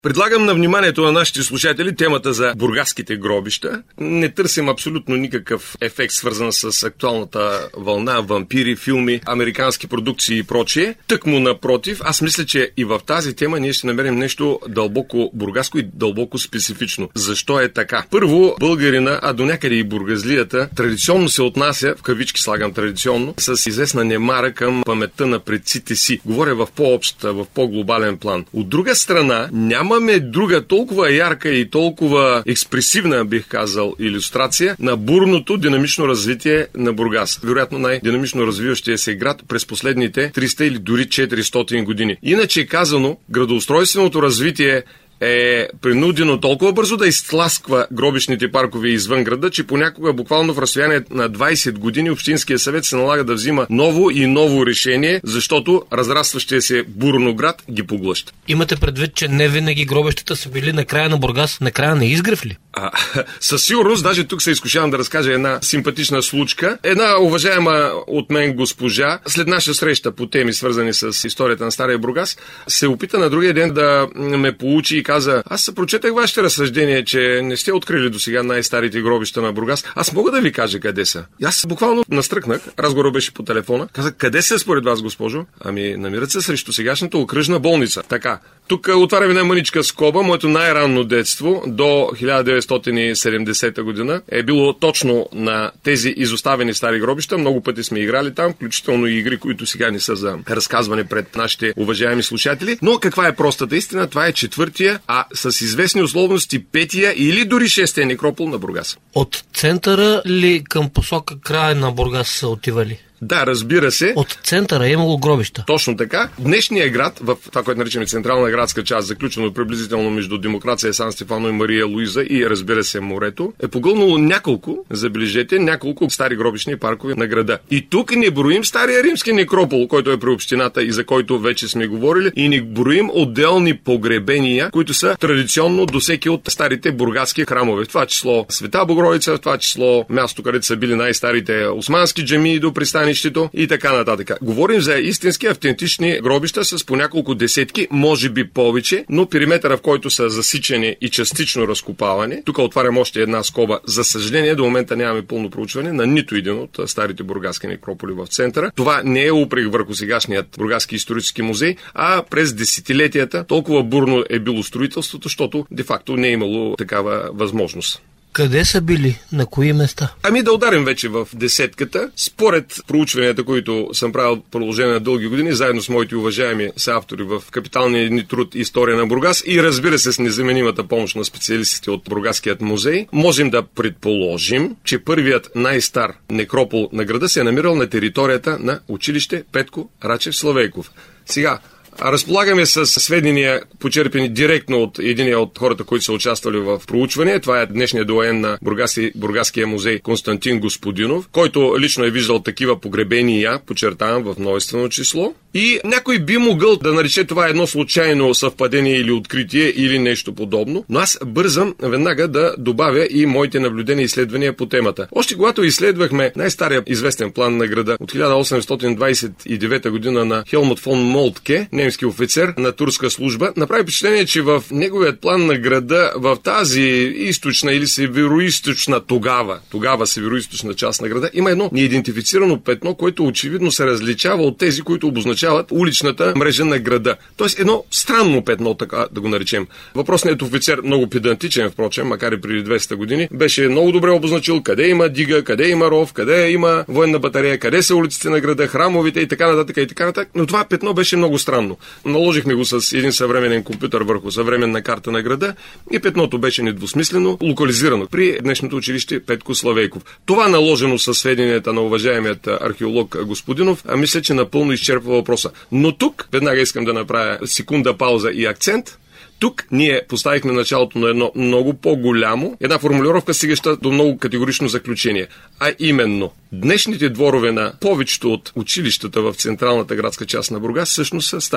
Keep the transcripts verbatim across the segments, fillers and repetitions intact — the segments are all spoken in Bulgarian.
Предлагам на вниманието на нашите слушатели темата за бургаските гробища. Не търсим абсолютно никакъв ефект, свързан с актуалната вълна, вампири, филми, американски продукции и прочие. Тъкмо напротив, аз мисля, че и в тази тема ние ще намерим нещо дълбоко бургаско и дълбоко специфично. Защо е така? Първо, българина, а до някъде и бургазлията, традиционно се отнася, в кавички слагам традиционно, с известна немара към паметта на предците си. Говоря в по-общ, в по-глобален план. От друга страна, няма Имаме друга толкова ярка и толкова експресивна, бих казал, илюстрация на бурното динамично развитие на Бургас. Вероятно най-динамично развиващия се град през последните триста или дори четиристотин години. Иначе казано, градоустройственото развитие е принудено толкова бързо да изтласква гробищните паркове извън града, че понякога буквално в разстояние на двайсет години Общинския съвет се налага да взима ново и ново решение, защото разрастващия се бурно град ги поглъща. Имате предвид, че не винаги гробищата са били на края на Бургас, на края на Изгрев ли? А, със сигурност, даже тук се изкушавам да разкажа една симпатична случка. Една уважаема от мен госпожа, след наша среща по теми, свързани с историята на Стария Бургас, се опита на другия ден да ме получи и каза: аз се прочетах вашите разсъждения, че не сте открили до сега най-старите гробища на Бургас. Аз мога да ви кажа къде са. И аз буквално настръкнах, разговорът беше по телефона. Казах: къде са според вас, госпожо? Ами, намират се срещу сегашната окръжна болница. Така, тук отварям една мъничка скоба. Моето най-ранно детство до хиляда деветстотин и седемдесета година е било точно на тези изоставени стари гробища. Много пъти сме играли там, включително и игри, които сега не са за разказване пред нашите уважаеми слушатели. Но каква е простата истина? Това е четвъртия, а с известни условности петия или дори шестия некропол на Бургас. От центъра ли към посока края на Бургас са отивали? Да, разбира се. От центъра е имало гробища. Точно така. Днешният град, в това, което наричаме централна градска част, заключено приблизително между Демокрация, Сан Стефано и Мария Луиза и, разбира се, морето, е погълнало няколко, забележете, няколко стари гробищни паркове на града. И тук не броим стария римски некропол, който е при общината и за който вече сме говорили, и не броим отделни погребения, които са традиционно до всеки от старите бургаски храмове. В това число Света Богородица, в това число място, където са били най-старите османски джамии до пристани и така нататък. Говорим за истински автентични гробища с по няколко десетки, може би повече, но периметъра, в който са засичани и частично разкопавани. Тук отварям още една скоба. За съжаление, до момента нямаме пълно проучване на нито един от старите бургаски некрополи в центъра. Това не е упрек върху сегашният Бургаски исторически музей, а през десетилетията толкова бурно е било строителството, защото де-факто не е имало такава възможност. Къде са били? На кои места? Ами да ударим вече в десетката. Според проучванията, които съм правил в продължение на дълги години, заедно с моите уважаеми съавтори в капиталния ни труд История на Бургас и, разбира се, с незаменимата помощ на специалистите от Бургаският музей, можем да предположим, че първият най-стар некропол на града се е намирал на територията на училище Петко Рачев Славейков. Сега, разполагаме с сведения, почерпени директно от единия от хората, които са участвали в проучване. Това е днешният доайен на Бургаски, Бургаския музей Константин Господинов, който лично е виждал такива погребения, подчертавам, в множествено число. И някой би могъл да нарече това едно случайно съвпадение или откритие или нещо подобно, но аз бързам веднага да добавя и моите наблюдения и изследвания по темата. Още когато изследвахме най-стария известен план на града от хиляда осемстотин двайсет и девета година на Хелмут фон Молтке, немски офицер на турска служба, направи впечатление, че в неговият план на града, в тази източна или североизточна тогава, тогава североизточна част на града, има едно неидентифицирано петно, което очевидно се различава от тези, които обозначават уличната мрежа на града. Тоест едно странно петно, така да го наречем. Въпросният офицер, много педантичен, впрочем, макар и преди двеста години, беше много добре обозначил къде има дига, къде има ров, къде има военна батарея, къде са улиците на града, храмовите и така нататък и така нататък. Но това петно беше много странно. Наложихме го с един съвременен компютър върху съвременна карта на града и петното беше недвусмислено локализирано при днешното училище Петко Славейков. Това, наложено със сведенията на уважаемият археолог Господинов, а мисля, че напълно изчерпва въпроса. Но тук веднага искам да направя секунда пауза и акцент. Тук ние поставихме началото на едно много по-голямо, една формулировка, стигаща до много категорично заключение. А именно, днешните дворове на повечето от училищата в централната градска част на Бургас всъщност са стари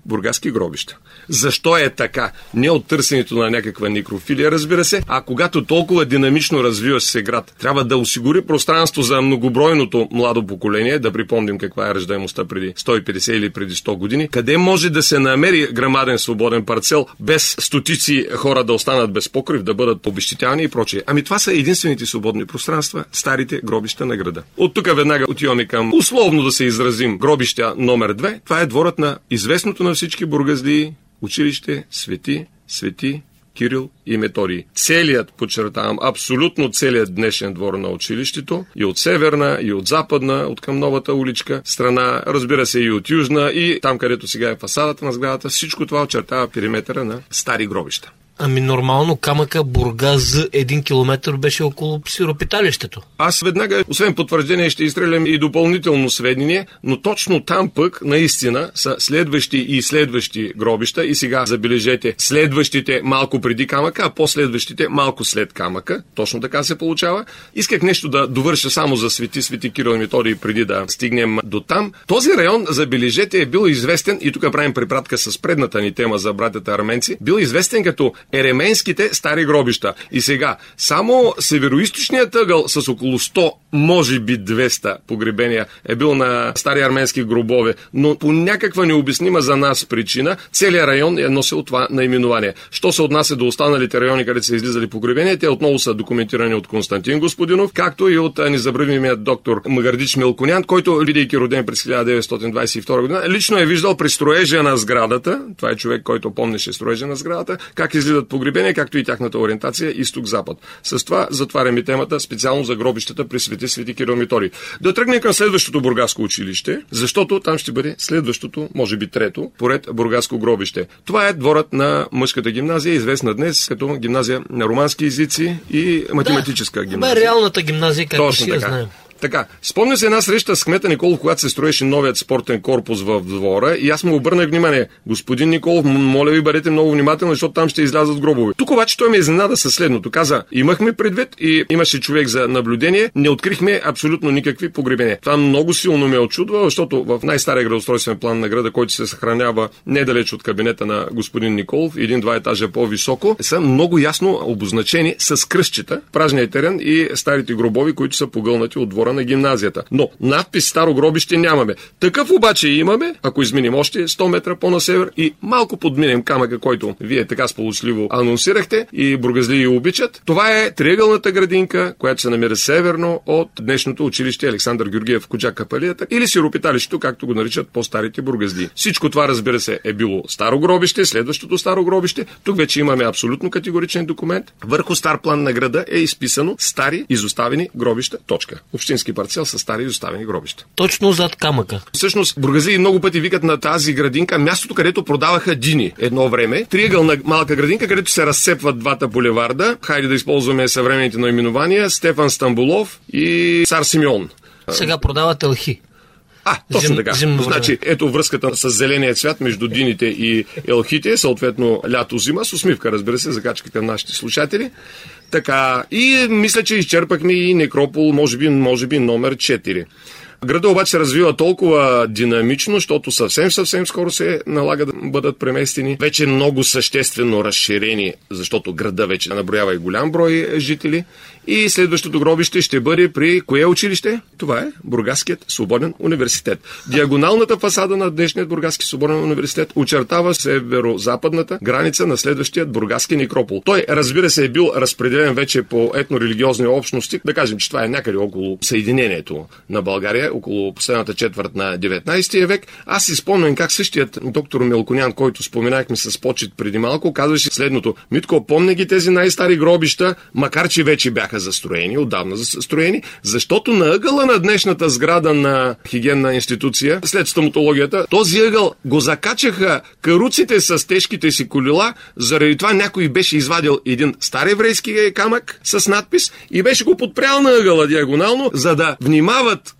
бургаски гробища. Защо е така? Не от търсенето на някаква некрофилия, разбира се, а когато толкова динамично развиваш се град, трябва да осигури пространство за многобройното младо поколение, да припомним каква е раждаемостта преди сто и петдесет или преди сто години, къде може да се намери грамаден свободен парцел, без стотици хора да останат без покрив, да бъдат обезщетявани и прочее. Ами това са единствените свободни пространства, старите гробища на града. От тук веднага отиваме към, условно да се изразим, гробища номер две. Това е дворът на известното на всички бургазлии училище Свети, Свети Кирил и Методий. Целият, подчертавам, абсолютно целият днешен двор на училището, и от северна, и от западна, от към новата уличка страна, разбира се и от южна, и там, където сега е фасадата на сградата, всичко това очертава периметъра на стари гробища. Ами нормално камъка Бургас за един километър беше около сиропиталището. Аз веднага, освен потвърждение, ще изстрелям и допълнително сведение, но точно там пък наистина са следващи и следващи гробища, и сега забележете, следващите малко преди камъка, а последващите малко след камъка. Точно така се получава. Исках нещо да довърша само за Свети, Свети Кирил и Методий преди да стигнем до там. Този район, забележете, е бил известен, и тук правим препратка с предната ни тема за братята арменци, бил известен като еременските стари гробища. И сега, само североизточният ъгъл с около сто, може би двеста погребения е бил на стари арменски гробове, но по някаква необяснима за нас причина целият район е носил това наименование. Що се отнася до останалите райони, където са излизали погребения, те отново са документирани от Константин Господинов, както и от незабравимият доктор Магардич Мелконян, който, бидейки роден през хиляда деветстотин двадесет и втора година, лично е виждал при строежа на сградата, това е човек, който помнеше строежа на сградата, как излизат погребения, както и тяхната ориентация изток-запад. С това затваряме темата специално за гробищата при Свети, Свети Кирил и Методий. Да тръгнем към следващото бургаско училище, защото там ще бъде следващото, може би трето, поред бургаско гробище. Това е дворът на мъжката гимназия, известна днес като гимназия на романски езици и математическа да, гимназия. Да, реалната гимназия, както Точно си я така. знаем. Така, спомня се една среща с кмета Николов, когато се строеше новият спортен корпус в двора, и аз му обърнах внимание: господин Николов, моля ви, бъдете много внимателни, защото там ще излязат гробове. Тук обаче той ме изненада със следното. Каза: имахме предвид и имаше човек за наблюдение, не открихме абсолютно никакви погребения. Това много силно ме очудва, защото в най-стария градоустройствен план на града, който се съхранява недалеч от кабинета на господин Николов, един-два етажа по-високо, са много ясно обозначени с кръстчета празния терен и старите гробови, които са погълнати от двора на гимназията. Но надпис старо гробище нямаме. Такъв обаче имаме, ако изминем още сто метра по-на север и малко подминем камъка, който вие така сполучливо анонсирахте и бургазлии обичат. Това е триъгълната градинка, която се намира северно от днешното училище Александър Георгиев в Коджак-Капалията, или сиропиталището, както го наричат по-старите бургазлии. Всичко това, разбира се, е било старо гробище, следващото старо гробище. Тук вече имаме абсолютно категоричен документ. Върху стар план на града е изписано стари изоставени гробища. Точка. Общински парцел с стари изоставени гробища. Точно зад камъка. Всъщност, бургазлии много пъти викат на тази градинка мястото, където продаваха дини едно време. Триъгълна малка градинка, където се разсепват двата булеварда. Хайде да използваме съвременните наименования: Стефан Стамбулов и Цар Симеон. Сега продават елхи. А, точно Зим, така. Зимно значи, ето връзката с зеления цвят между дините и елхите, съответно лято-зима, с усмивка, разбира се, закачка към нашите слушатели. Така, и мисля, че изчерпахме и некропол, може би, може би номер четири. Града обаче се развива толкова динамично, защото съвсем-съвсем скоро се налага да бъдат преместени. Вече много съществено разширени, защото града вече наброява и голям брой жители. И следващото гробище ще бъде при кое училище? Това е Бургаският свободен университет. Диагоналната фасада на днешният Бургаски свободен университет очертава северо-западната граница на следващият бургаски некропол. Той, разбира се, е бил разпределен вече по етнорелигиозни общности. Да кажем, че това е някъде около съединението на България, около последната четвърт на деветнадесети век. Аз си спомням как същият доктор Мелконян, който споменахме с почет преди малко, казваше следното: Митко, помня ги тези най-стари гробища, макар че вече бяха застроени, отдавна застроени, защото на ъгъла на днешната сграда на хигиенна институция, след стоматологията, този ъгъл го закачаха каруците с тежките си колела, заради това някой беше извадил един стар еврейски камък с надпис и беше го подпрял на ъгъла диагонално, за да внимават каруците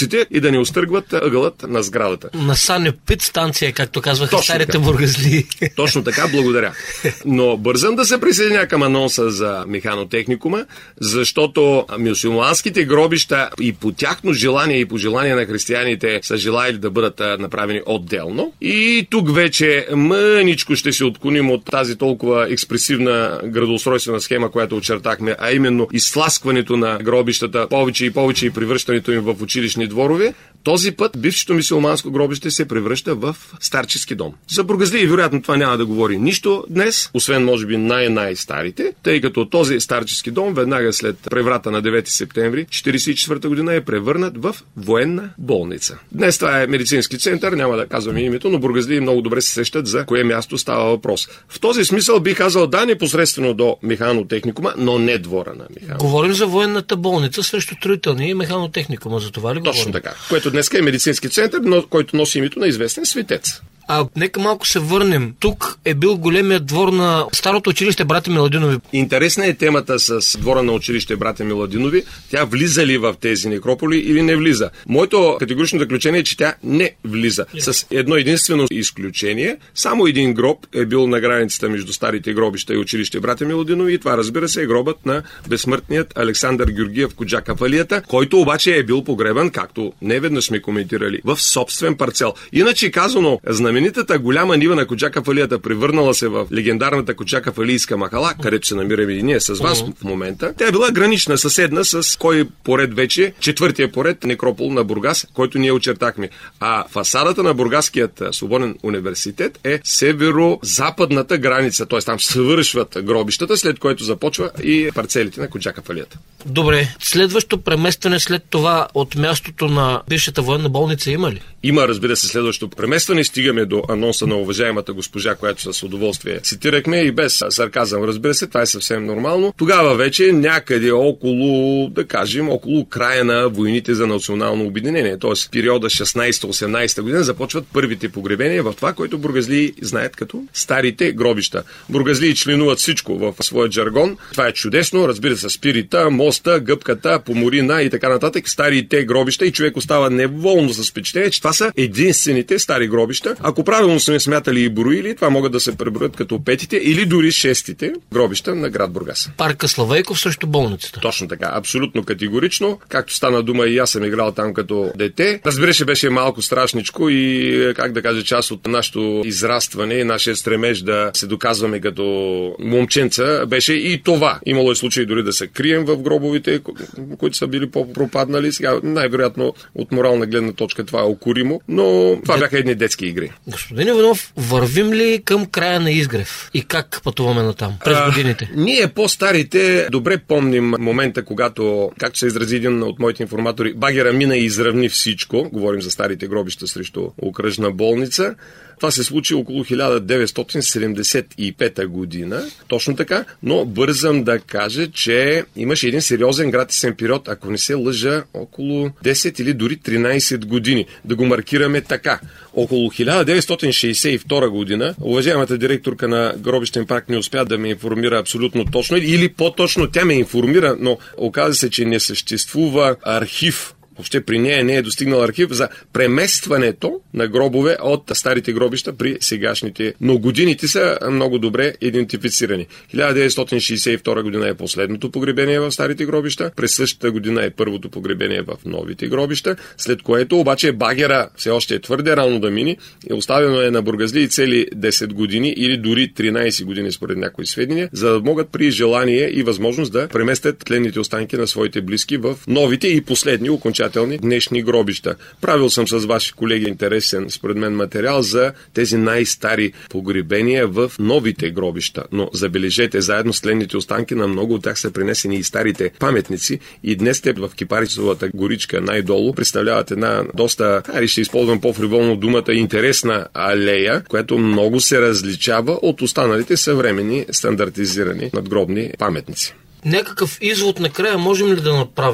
стълбовете и да не остъргват ъгълът на сградата. На Санепит станция, както казваха Точно старите така. бургазли. Точно така, благодаря. Но бързам да се присъединя към анонса за механотехникума, защото мюсюлманските гробища и по тяхно желание и по желание на християните са желали да бъдат направени отделно. И тук вече мъничко ще се отклоним от тази толкова експресивна градоустройствена схема, която очертахме, а именно изтласкването на гробищата повече и повече и превръщането им в училищни дворове. Този път бившето мюсюлманско гробище се превръща в старчески дом. За бургазлии вероятно това няма да говори нищо днес, освен може би най-най-старите, тъй като този старчески дом веднага след преврата на девети септември четиридесет и четвърта година е превърнат в военна болница. Днес това е медицински център, няма да казваме името, но бургазлии много добре се сещат за кое място става въпрос. В този смисъл би казал да, непосредствено до механотехникума, но не двора на механотехникума. Говорим за военната болница срещу строителния и механотехникума, за това ли говорим? Точно така. Което днес е медицински център, но който носи името на известен светец. А нека малко се върнем. Тук е бил големият двор на старото училище братя Миладинови. Интересна е темата с двора на училище братя Миладинови. Тя влиза ли в тези некрополи или не влиза? Моето категорично заключение е, че тя не влиза. С едно единствено изключение. Само един гроб е бил на границата между старите гробища и училище братя Миладинови и това, разбира се, е гробът на безсмъртният Александър Георгиев Коджакафалията, който обаче е бил погребан, както неведнъж сме коментирали, в собствен парцел. Иначе казано, знаменитата голяма нива на Коджакафалията, превърнала се в легендарната Коджакафалийска махала, където се намираме и ние с вас uh-huh. в момента, тя е била гранична, съседна с кой поред вече, четвъртия поред некропол на Бургас, който ние очертахме. А фасадата на Бургаският свободен университет е северо-западната граница, т.е. там свършват гробищата, след което започва и парцелите на Коджакафалията. Добре, следващо преместване след това от мястото на бившата военна болница има ли? Има, разбира се, следващо преместване. Стигаме до анонса на уважаемата госпожа, която с удоволствие цитирахме и без сарказъм, разбира се, това е съвсем нормално. Тогава вече някъде около, да кажем, около края на войните за национално обединение, т.е. периода шестнадесета-осемнадесета година започват първите погребения в това, което бургазлии знаят като старите гробища. Бургазлии членуват всичко в своя жаргон. Това е чудесно, разбира се, спирита, моста, гъбката, поморина и така нататък. Старите гробища и човек остава неволно с впечатление, че това са единствените стари гробища. Ако правилно сме смятали и броили, това могат да се преброят като петите или дори шестите гробища на град Бургас. Парка Славейков срещу болницата. Точно така, абсолютно категорично. Както стана дума, и аз съм играл там като дете. Разбира се, беше малко страшничко и, как да кажа, част от нашето израстване и нашия стремеж да се доказваме като момченца беше и това. Имало е случаи дори да се крием в гробовите, които са били по-пропаднали. Сега най-вероятно от морална гледна точка това е окоримо, но това Де... бяха едни детски игри. Господин Иванов, вървим ли към края на Изгрев? И как пътуваме натам през годините? А, ние по-старите добре помним момента, когато, както се изрази един от моите информатори, багера мина и изравни всичко. Говорим за старите гробища срещу окръжна болница. Това се случи около хиляда деветстотин седемдесет и пета година, точно така, но бързам да кажа, че имаше един сериозен гратисен период, ако не се лъжа, около десет или дори тринадесет години. Да го маркираме така. Около хиляда деветстотин шейсет и втора година, уважаемата директорка на гробищен парк не успя да ме информира абсолютно точно, или по-точно тя ме информира, но оказа се, че не съществува архив. Въобще при нея не е достигнал архив за преместването на гробове от старите гробища при сегашните. Но годините са много добре идентифицирани. хиляда деветстотин шейсет и втора година е последното погребение в старите гробища, през същата година е първото погребение в новите гробища, след което обаче багера все още е твърде рано да мини и оставено е на бургазлии цели десет години или дори тринадесет години според някои сведения, за да могат при желание и възможност да преместят тленните останки на своите близки в новите и последни окончателни днешни гробища. Правил съм с ваши колеги интересен, според мен, материал за тези най-стари погребения в новите гробища. Но забележете, заедно с тленните останки на много от тях са принесени и старите паметници и днес те в Кипарисовата горичка най-долу представляват една доста, али ще използвам по-фриволно думата, интересна алея, която много се различава от останалите съвременни стандартизирани надгробни паметници. Някакъв извод накрая можем ли да направим?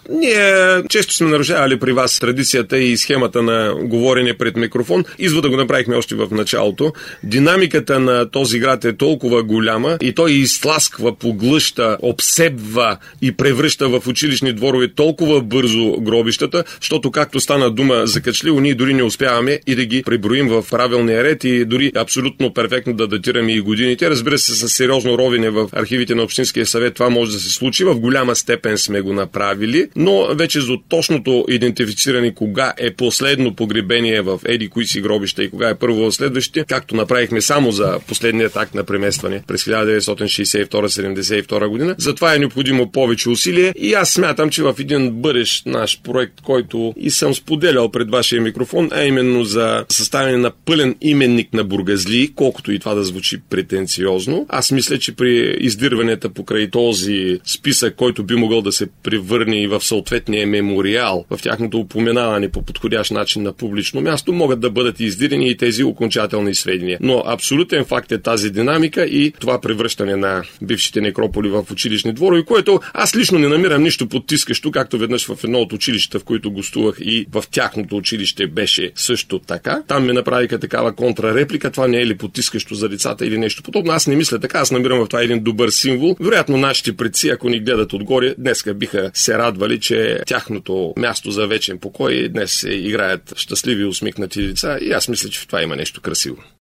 Ние често сме нарушавали при вас традицията и схемата на говорене пред микрофон. Извода го направихме още в началото. Динамиката на този град е толкова голяма и той изтласква, поглъща, обсебва и превръща в училищни дворове толкова бързо гробищата, защото както стана дума закачливо, ние дори не успяваме и да ги преброим в правилния ред и дори абсолютно перфектно да датираме и годините. Разбира се, с сериозно ровене в архивите на Общинския съвет това може да се случи. В голяма степен сме го направили, но вече за точното идентифициране кога е последно погребение в еди кои си гробища и кога е първо в следващите, както направихме само за последният акт на преместване през хиляда деветстотин шейсет и втора - седемдесет и втора година. Затова е необходимо повече усилие и аз смятам, че в един бъдещ наш проект, който и съм споделял пред вашия микрофон, а именно за съставяне на пълен именник на бургазлии, колкото и това да звучи претенциозно, аз мисля, че при издирванията покрай този списък, който би могъл да се превърне и в съответния мемориал, в тяхното упоменаване по подходящ начин на публично място, могат да бъдат издирени и тези окончателни сведения. Но абсолютен факт е тази динамика и това превръщане на бившите некрополи в училищни дворове, което аз лично не намирам нищо потискащо, както веднъж в едно от училищата, в които гостувах и в тяхното училище беше също така. Там ми направиха такава контрареплика, това не е ли потискащо за децата или нещо подобно. Аз не мисля така, аз намирам в това един добър символ. Вероятно нашите предци, ако ни гледат отгоре, днеска биха се радвали, че тяхното място за вечен покой днес се играят щастливи усмихнати деца и аз мисля, че в това има нещо красиво.